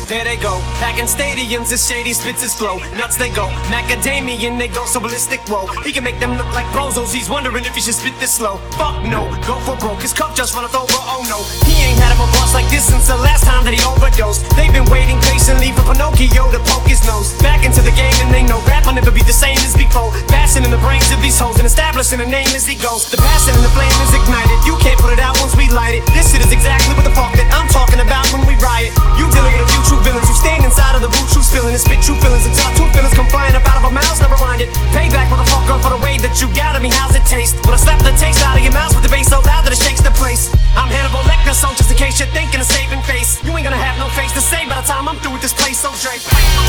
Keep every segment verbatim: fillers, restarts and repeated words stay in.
There they go, packing stadiums as shady spits his flow. Nuts they go, macadamian they go so ballistic. Whoa, he can make them look like bozos. He's wondering if he should spit this slow. Fuck no, go for broke. His cup just runneth over. Oh no, he ain't had him a boss like this since the last time that he overdosed. They've been waiting patiently for Pinocchio to poke his nose back into the game, and they know rap will never be the same as before. Passing in the brains of these hoes and establishing a name as he goes. The passion and the flame is ignited. You can't put it out once we light it. This shit is exactly what the fuck that I'm talking about when we riot. You dealing with a few true villains who stand inside of the boot, true feeling and spit true feelings and talk true feelings come flying up out of our mouths. Never mind it. Payback, motherfucker, for the way that you got at me. How's it taste? When I slap the taste out of your mouth with the bass so loud that it shakes the place. I'm Hannibal Lecter, so just in case you're thinking of saving face, you ain't gonna have no face to say by the time I'm through with this place. So Drake.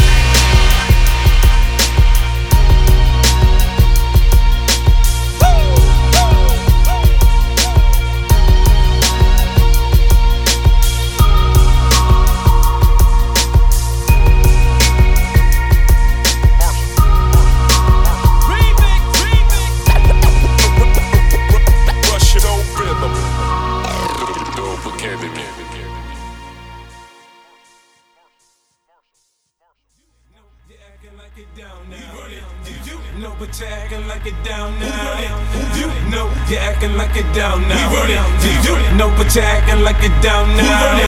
No, but you're acting like it down now. You know you're acting like it down now. You know, but you're acting like it down now.